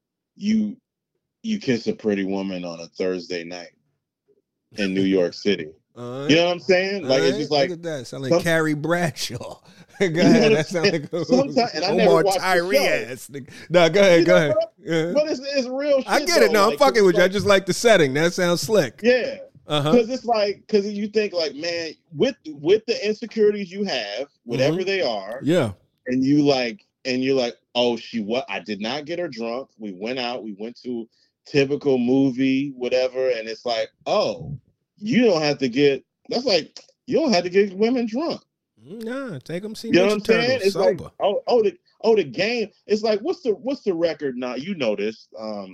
you kiss a pretty woman on a Thursday night in New York City. You know what I'm saying? Like it's just like, look at that. Sound like Carrie Bradshaw. Go ahead. That sounds like and I never watched Tyree ass. No, go ahead. Yeah. But it's real shit. I get it. No, I'm fucking with you. I just like the setting. That sounds slick. Yeah. Because it's like, because you think like, man, with the insecurities you have, whatever they are, and you're like, oh, I did not get her drunk. We went out. We went to typical movie, whatever, and it's like, oh, you don't have to get. That's like you don't have to get women drunk. Nah, take them see. You know what I'm saying? It's sober. Like, the game. It's like, what's the record now? You know this.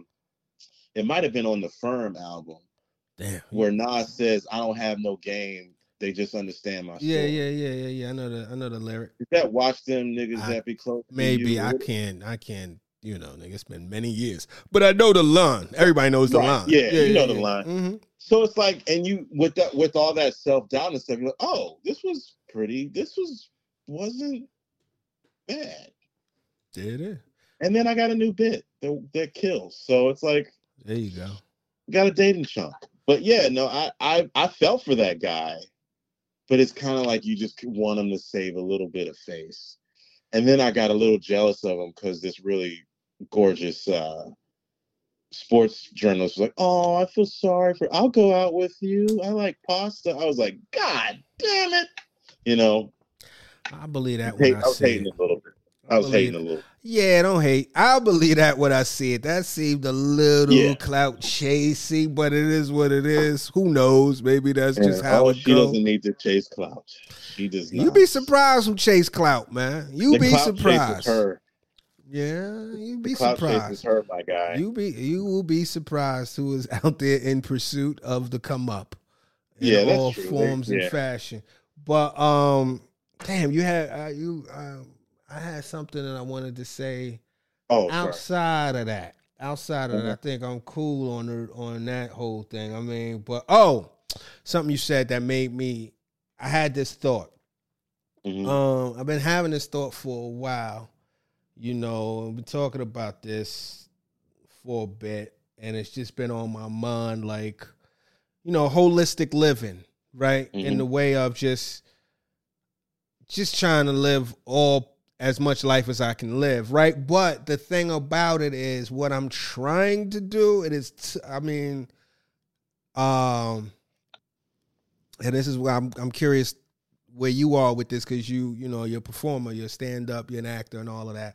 It might have been on the Firm album. Damn. Where Nas says, "I don't have no game. They just understand my story." Yeah. I know the lyric. Is that watch them niggas that be close? Maybe I can't. You know, nigga, it's been many years, but I know the line. Everybody knows the line. Yeah, you know the line. Mm-hmm. So it's like, and you with all that self-doubt and stuff, you're like, oh, this was pretty. This wasn't bad. Did it? And then I got a new bit that kills. So it's like, there you go. Got a dating chunk. But yeah, no, I felt for that guy, but it's kind of like you just want him to save a little bit of face. And then I got a little jealous of him because this really gorgeous sports journalist was like, "Oh, I feel sorry I'll go out with you. I like pasta." I was like, God damn it. You know, I believe that when I was hating a little bit. I was hating a little. Yeah, don't hate. I'll believe that when I see it. That seemed a little clout chasey, but it is what it is. Who knows? Maybe that's just how it goes. She doesn't need to chase clout. She does not. You be surprised who chase clout, man. You be surprised. Her. Yeah, you be clout surprised. Chases her, my guy. You will be surprised who is out there in pursuit of the come up. In all true. forms and fashion. But damn, you had I had something that I wanted to say. Outside of that, I think I'm cool on that whole thing. I mean, but something you said that made me. I had this thought. Mm-hmm. I've been having this thought for a while. You know, I've been talking about this for a bit, and it's just been on my mind, like, you know, holistic living, right? Mm-hmm. In the way of just trying to live as much life as I can live, right? But the thing about it is, what I'm trying to do, and this is where I'm curious where you are with this, because you know, you're a performer, you're a stand-up, you're an actor and all of that.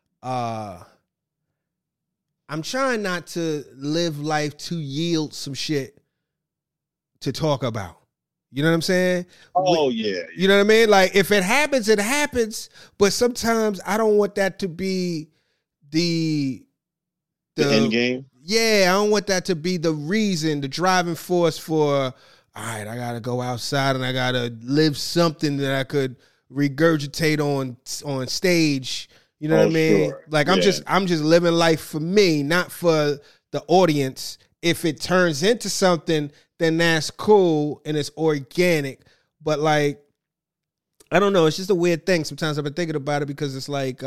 I'm trying not to live life to yield some shit to talk about. You know what I'm saying? Oh, yeah. You know what I mean? Like, if it happens, it happens. But sometimes I don't want that to be the end game. Yeah, I don't want that to be the reason, the driving force for all right, I gotta go outside and I gotta live something that I could regurgitate on stage. You know what I mean? Sure. Like I'm just living life for me, not for the audience. If it turns into something, then that's cool and it's organic. But like, I don't know. It's just a weird thing. Sometimes I've been thinking about it because it's like,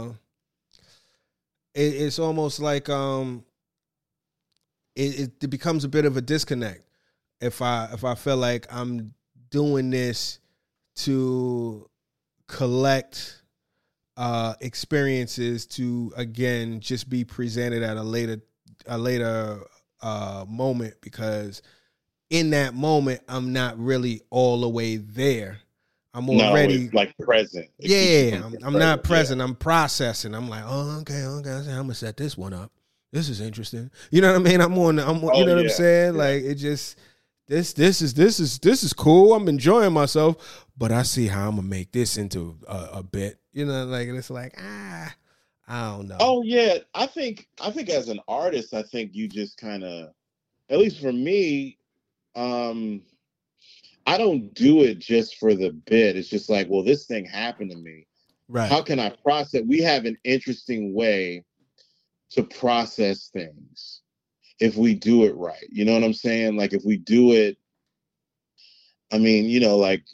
it's almost like it becomes a bit of a disconnect if I feel like I'm doing this to collect experiences to again just be presented at a later moment, because in that moment I'm not really all the way there. I'm already like present. I'm not present. Yeah. I'm processing. I'm like, oh, okay. I'm gonna set this one up. This is interesting. You know what I mean? You know what I'm saying? Yeah. Like it just this is cool. I'm enjoying myself, but I see how I'm gonna make this into a bit. You know, like it's like I don't know. Oh yeah, I think as an artist, I think you just kind of, at least for me, I don't do it just for the bit. It's just like, well, this thing happened to me. Right. How can I process? We have an interesting way to process things if we do it right. You know what I'm saying? Like if we do it, I mean, you know, like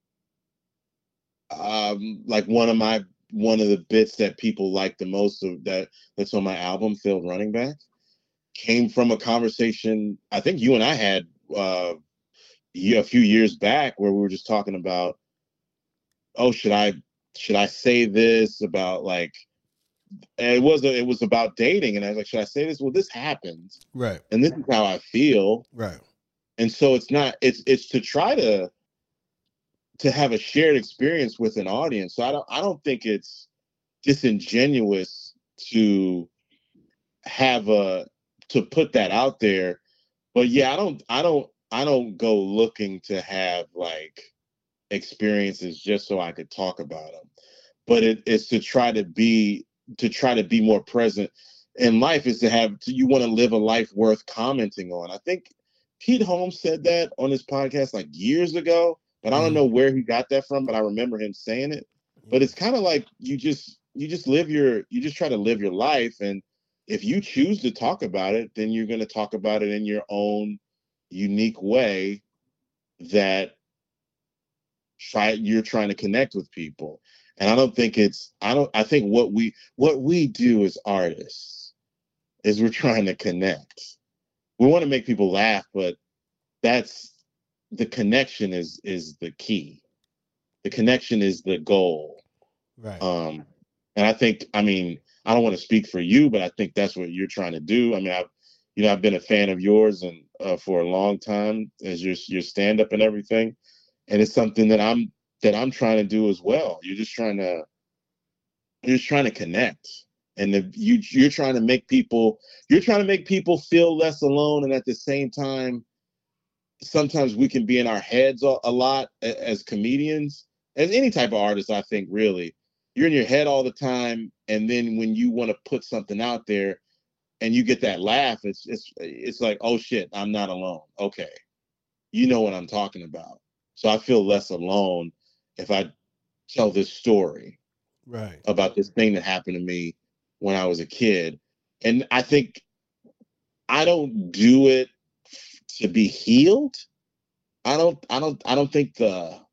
one of the bits that people like the most of that's on my album, Failed Running Back, came from a conversation I think you and I had a few years back where we were just talking about, oh, should I say this about like, and it was about dating, and I was like, should I say this? Well, this happened, right? And this is how I feel, right? And so it's to try to have a shared experience with an audience. So I don't think it's disingenuous to put that out there. But yeah, I don't go looking to have like experiences just so I could talk about them. But it's to try to be more present in life, is you want to live a life worth commenting on. I think Pete Holmes said that on his podcast like years ago, but I don't know where he got that from, but I remember him saying it. But it's kind of like you just try to live your life, and if you choose to talk about it, then you're going to talk about it in your own unique way that you're trying to connect with people. And I think what we do as artists is we're trying to connect. We want to make people laugh, but that's the connection is the key. The connection is the goal. Right. And I think, I mean, I don't want to speak for you, but I think that's what you're trying to do. I mean, I've been a fan of yours and for a long time as your stand-up and everything. And it's something that I'm trying to do as well. You're just trying to connect. And you're trying to make people feel less alone. And at the same time, sometimes we can be in our heads a lot as comedians, as any type of artist. I think really, you're in your head all the time. And then when you want to put something out there and you get that laugh, it's like, oh shit, I'm not alone. Okay. You know what I'm talking about. So I feel less alone if I tell this story, right, about this thing that happened to me when I was a kid. And I think I don't do it to be healed. I don't think now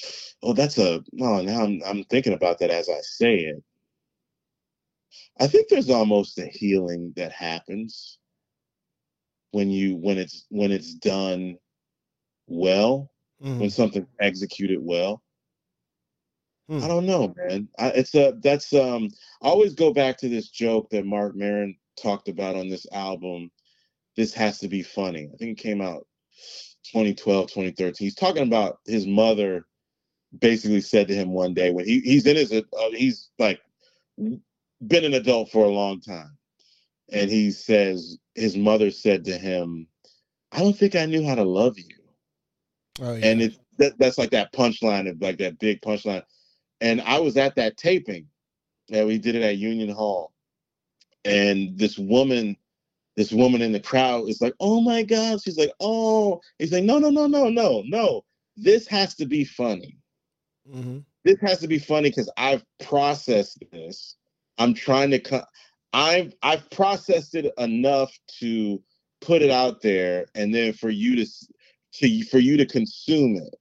I'm thinking about that as I say it. I think there's almost a healing that happens when it's done well, when something's executed well. I don't know, man. I always go back to this joke that Mark Maron talked about on this album. This Has to Be Funny. I think it came out 2012, 2013. He's talking about his mother basically said to him one day when he's in he's like been an adult for a long time. And he says, his mother said to him, I don't think I knew how to love you. Oh, yeah. And that's like that punchline, of like that big punchline. And I was at that taping, and we did it at Union Hall. And this woman this woman in the crowd is like, oh my God. She's like, oh, he's like, no, no, no, no, no, no. This has to be funny. Mm-hmm. This has to be funny because I've processed this. I'm trying to I've processed it enough to put it out there, and then for you to consume it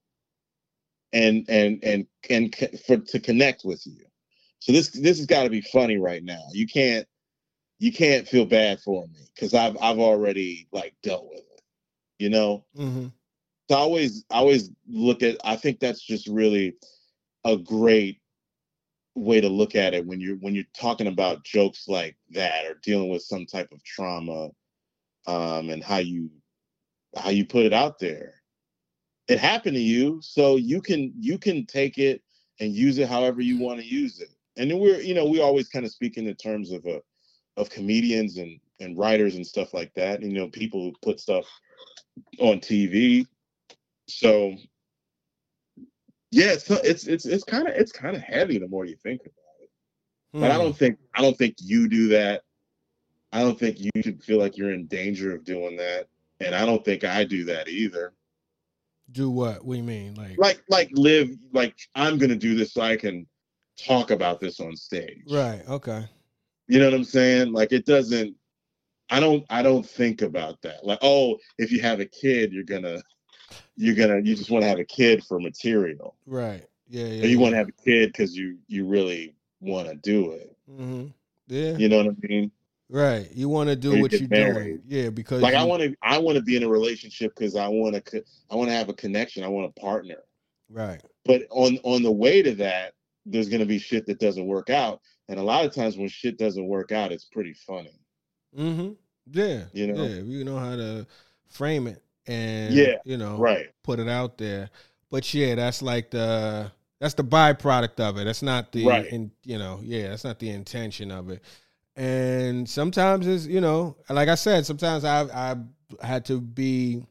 and to connect with you. So this has got to be funny right now. You can't feel bad for me because I've already like dealt with it, you know. Mm-hmm. So I always look at. I think that's just really a great way to look at it when you're talking about jokes like that or dealing with some type of trauma, and how you put it out there. It happened to you, so you can take it and use it however you want to use it. And then we always kind of speak in the terms of comedians and writers and stuff like that. People who put stuff on TV. So yeah, it's kind of heavy the more you think about it. But I don't think you do that. I don't think you should feel like you're in danger of doing that, and I don't think I do that either. Do what? What do you mean? Like live like I'm gonna do this so I can talk about this on stage. Right. Okay. You know what I'm saying? Like it doesn't. I don't think about that. Like, oh, if you have a kid, you just want to have a kid for material. Right. Yeah. Or you want to have a kid because you really want to do it. Mm-hmm. Yeah. You know what I mean? Right. You want to do what you're doing. Yeah. Because like I want to be in a relationship because I want to have a connection. I want a partner. Right. But on the way to that, there's going to be shit that doesn't work out. And a lot of times when shit doesn't work out, it's pretty funny. Mm-hmm. Yeah. You know? Yeah. You know how to frame it and, right. put it out there. But yeah, that's like that's the byproduct of it. That's not the, right. That's not the intention of it. And sometimes it's, like I said, sometimes I had to be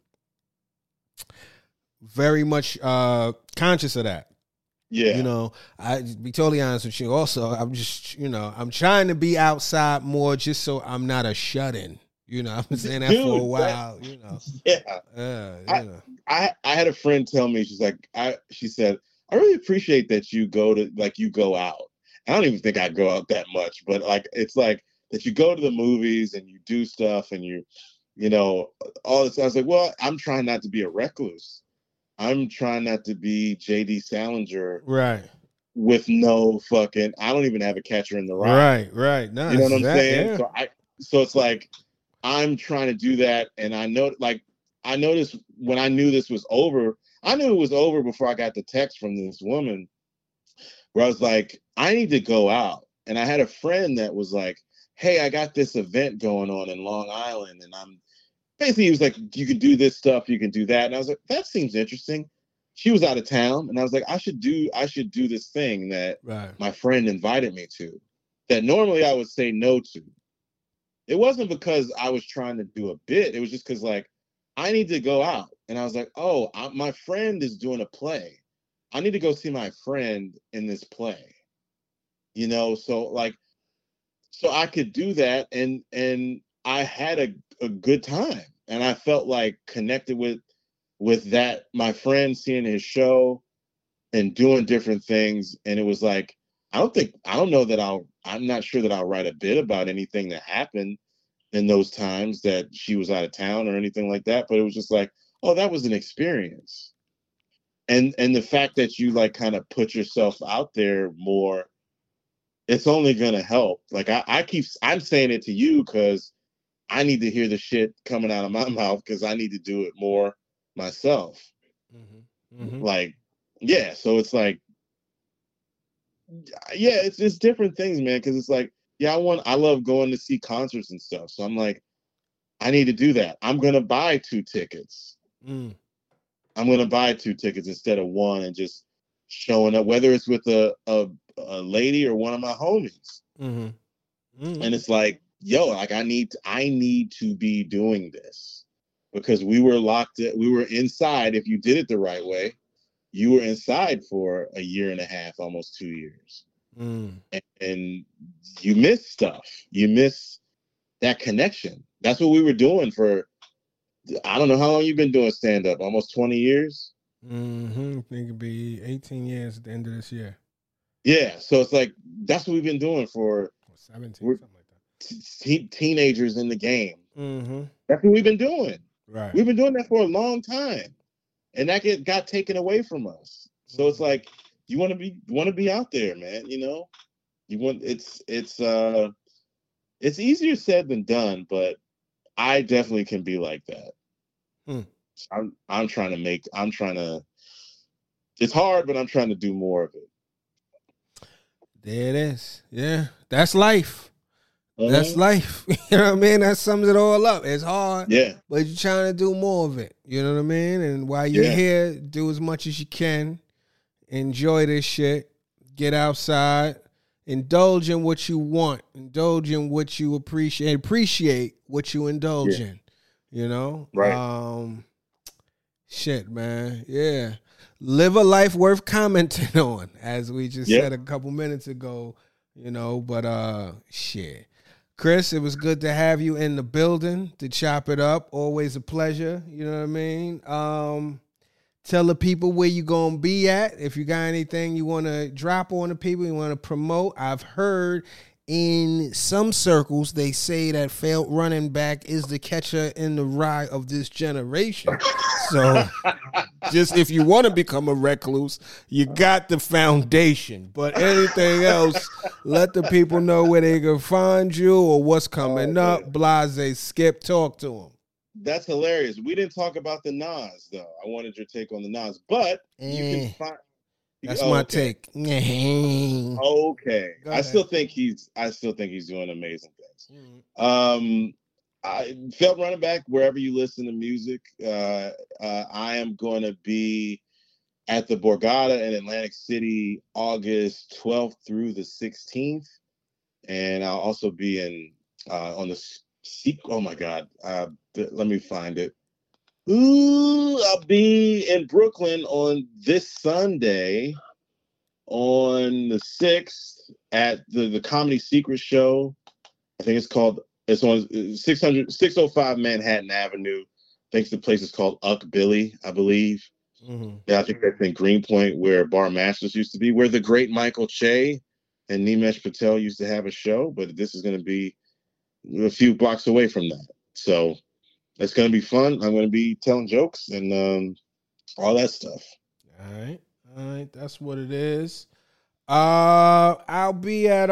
very much conscious of that. Yeah. I be totally honest with you. Also, I'm just, I'm trying to be outside more just so I'm not a shut-in. I've been saying that for a while, Yeah. I had a friend tell me, she said, I really appreciate that you go out. I don't even think I go out that much, but it's like that you go to the movies and you do stuff and all this. I was like, well, I'm trying not to be a recluse. I'm trying not to be JD Salinger. Right. With no fucking, I don't even have a catcher in the rye. Right. No, you know what I'm saying? Yeah. So it's like, I'm trying to do that. And I noticed when I knew this was over, I knew it was over before I got the text from this woman where I was like, I need to go out. And I had a friend that was like, hey, I got this event going on in Long Island. And he was like, you can do this stuff, you can do that. And I was like, that seems interesting. She was out of town. And I was like, I should do this thing that my friend invited me to that normally I would say no to. It wasn't because I was trying to do a bit. It was just because I need to go out. And I was like, oh, my friend is doing a play. I need to go see my friend in this play. So I could do that. And I had a good time. And I felt like connected with that, my friend seeing his show and doing different things. And it was like, I'm not sure that I'll write a bit about anything that happened in those times that she was out of town or anything like that. But it was just like, oh, that was an experience. And the fact that you kind of put yourself out there more, it's only going to help. I'm saying it to you because I need to hear the shit coming out of my mouth because I need to do it more myself. Mm-hmm. Mm-hmm. So it's like, it's different things, man. Because it's like, I love going to see concerts and stuff. So I'm like, I need to do that. I'm going to buy 2 tickets. I'm going to buy 2 tickets instead of 1 and just showing up, whether it's with a lady or one of my homies. Mm-hmm. Mm-hmm. And it's like, I need to be doing this because we were inside. If you did it the right way, you were inside for a year and a half, almost 2 years. And you miss stuff. You miss that connection. that's what we were doing for, I don't know how long you've been doing stand-up, almost 20 years? Mm-hmm. I think it'd be 18 years at the end of this year. Yeah, so it's like, that's what we've been doing for 17, something like that. Teenagers in the game. Mm-hmm. That's what we've been doing. Right. We've been doing that for a long time. And that got taken away from us. So it's like, you want to be out there, man, you know? It's easier said than done, but I definitely can be like that. I'm trying to, it's hard, but I'm trying to do more of it. There it is. Yeah. That's life. That's life. You know what I mean? That sums it all up. It's hard. Yeah. But you're trying to do more of it. You know what I mean? And while you're here, do as much as you can. Enjoy this shit. Get outside. Indulge in what you want. Indulge in what you appreciate. Appreciate what you indulge in. You know? Right. Shit, man. Yeah. Live a life worth commenting on, as we just said a couple minutes ago. You know, but shit. Chris, it was good to have you in the building to chop it up. Always a pleasure. You know what I mean? Tell the people where you going to be at. If you got anything you want to drop on the people, you want to promote. I've heard in some circles, they say that failed running back is the catcher in the rye of this generation. So just if you want to become a recluse, you got the foundation. But anything else, let the people know where they can find you or what's coming up. Blase, Skip, talk to them. That's hilarious. We didn't talk about the Nas, though. I wanted your take on the Nas, but you can find. That's my take. Okay. I still think he's doing amazing things. I felt running back wherever you listen to music. I am going to be at the Borgata in Atlantic City, August 12th through the 16th. And I'll also be in on the oh my God. Let me find it. I'll be in Brooklyn on this Sunday on the 6th at the Comedy Secret Show. I think it's on 605 Manhattan Avenue. I think the place is called Uck Billy, I believe. Mm-hmm. Yeah, I think that's in Greenpoint, where Bar Masters used to be, where the great Michael Che and Nimesh Patel used to have a show. But this is going to be a few blocks away from that. So it's going to be fun. I'm going to be telling jokes and all that stuff. All right. That's what it is. I'll be at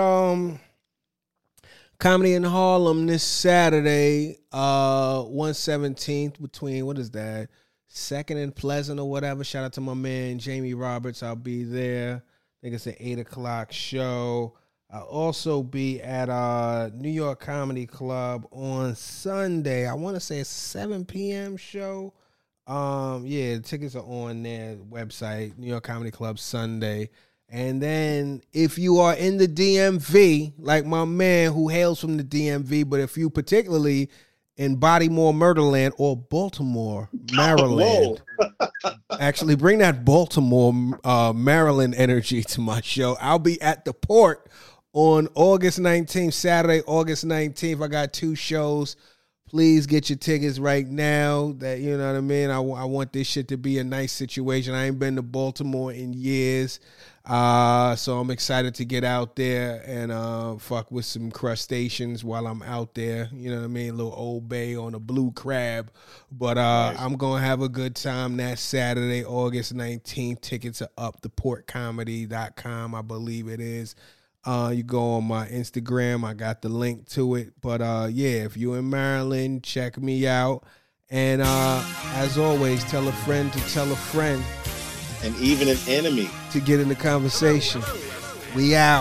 Comedy in Harlem this Saturday, 117th between, what is that, 2nd and Pleasant or whatever. Shout out to my man Jamie Roberts. I'll be there. I think it's an 8 o'clock show. I'll also be at New York Comedy Club on Sunday. I want to say it's a 7 p.m. show. The tickets are on their website, New York Comedy Club Sunday. And then if you are in the DMV, like my man who hails from the DMV, but if you particularly in Baltimore, Murderland, or Baltimore, Maryland, actually bring that Baltimore, Maryland energy to my show. I'll be at the Port on August 19th, Saturday, August 19th. I got 2 shows. Please get your tickets right now. That, you know what I mean? I want this shit to be a nice situation. I ain't been to Baltimore in years. So I'm excited to get out there and fuck with some crustaceans while I'm out there. You know what I mean? A little Old Bay on a blue crab. But nice. I'm going to have a good time that Saturday, August 19th. Tickets are up, theportcomedy.com, I believe it is. You go on my Instagram. I got the link to it. But, if you're in Maryland, check me out. And as always, tell a friend to tell a friend. And even an enemy. To get in the conversation. We out.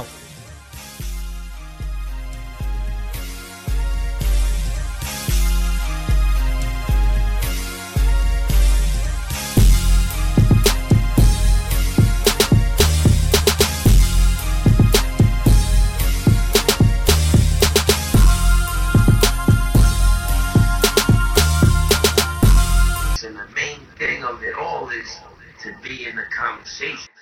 And the main thing of it all is to be in the conversation.